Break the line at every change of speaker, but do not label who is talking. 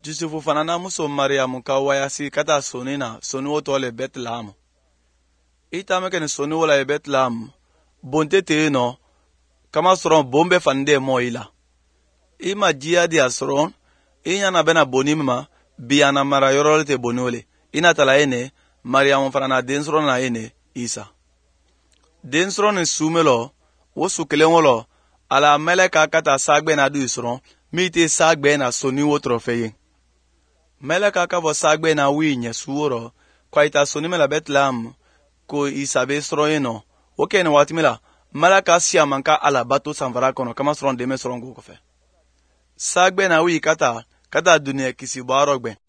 Jusufu fanana muso Mariamu ka wayasi kata sonina soni wotole Bethlehem. Itame ken soni wola Bethlehem bonte te no kama soron bombe fande moila. Ima jia di asron inya na bena bonimma biana mara yorole te bonole. Ina tala ene Mariamu fanana densron na ene Isa. Densron ni sumelo wo sukelengolo ala meleka kata sagbe na du isron mite sagbe na soni wotrofeye. Meleka ka vo sagbe na winye suoro kwa ita soni mela Bethlehem ko Isa be sroyeno okene watimela malaka siya manka ala bato sanvara kono kama sron deme sron go kofe sagbe na wi kata dunia kisi barogbe